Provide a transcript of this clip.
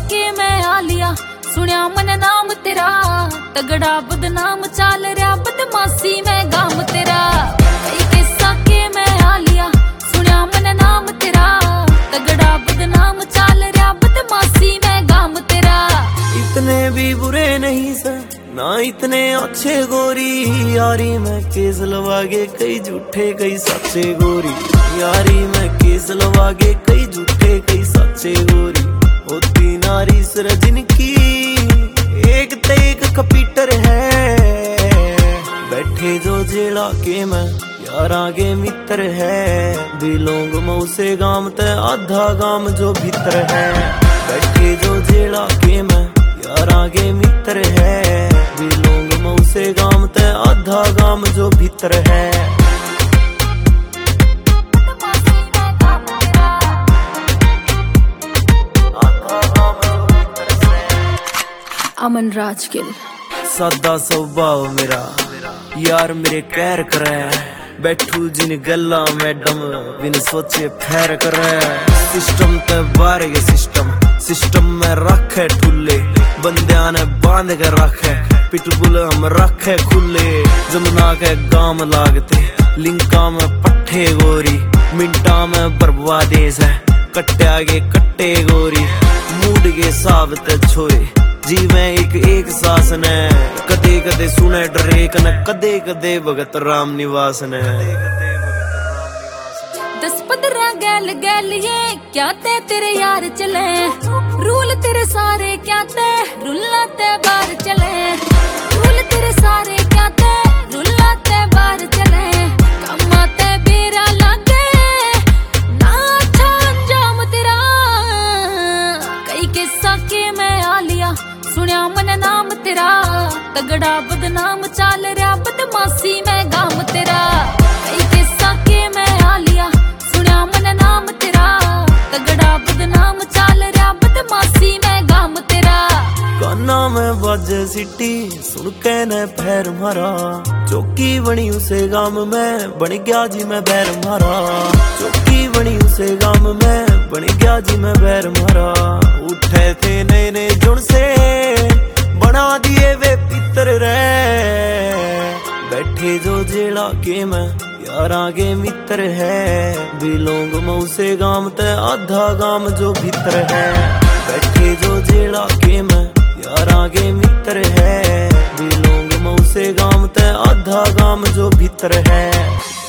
के मैं आ लिया, सुनिया मन नाम तेरा, तगड़ा बदनाम चाल रहा बदमाशी में गाम तेरा। कई किस्सा के मैं आ लिया, सुनिया मन नाम तेरा, तगड़ा बदनाम चाल रहा बदमाशी में गाम तेरा। इतने भी बुरे नहीं सर ना इतने अच्छे गोरी, यारी में केस लवागे कई झूठे कई सच्चे गोरी, यारी में केस लवागे कई झूठे कई सच्चे गोरी। होती नारी सर जिनकी एक ते एक कपीटर है, बैठे जो जेला के में यार आगे मित्र है, बिलोंग मऊ से गाम ते आधा गाम जो भीतर है। बैठे जो जेला के में यार आगे मित्र है, बिलोंग मऊ से गाम ते आधा गाम जो भीतर है। अमन राज गिल। सादा स्वभाव मेरा यार मेरे कैर करे, बैठू जिन गल्ला मैडम बिन सोचे फैर करे। सिस्टम ते बाहर के सिस्टम में रखे ठुल्ले, बंदिया ने बांध के रखे, पिटबुल हम रखे खुले। जमुना के गाम लागते लिंका में पट्टे गोरी, मिंटा में बर्बादे से कट्टे आगे कट्टे गोरी। मूड के साब ते छोरे जी मैं एक सास ने, कदे कदे सुने डरे कन कदे कदे भगत राम निवास ने। 10-15 गैल गैल ये क्या ते तेरे यार चले, रूल तेरे सारे क्या ते रुल्ला ते बार चले, रूल तेरे सारे क्या ते रुल्ला ते बार चले। कम्मा ते बेरा लागे ना अच्छा अंजाम तेरा, कई किस्सा के मैं आ लिया, सुनिया मन नाम तेरा, तगड़ा बदनाम चाल रहा बदमाशी में गाम तेरा। कई किस्सा के मैं आ लिया, सुनिया मन नाम तेरा, तगड़ा बदनाम चाल रहा बदमाशी में गाम तेरा। काना में बाजे सिटी सुन के ने पैर मारा, चौकी बनी उसे गाम में बन गया जी मैं बैर मारा। चौकी बनी उसे गाम में बन गया जी मैं बैर मारा। उठे थे नए नए जुड़ से बना दिए वे पितर रे, बैठे जो जेला के में यार आगे मित्र है, बिलोंग मऊ से गाम ते आधा गाम जो भीतर है। बैठे जो जेला के में यार आगे मित्र है, बिलोंग मऊ से गाम ते आधा गाम जो भीतर है।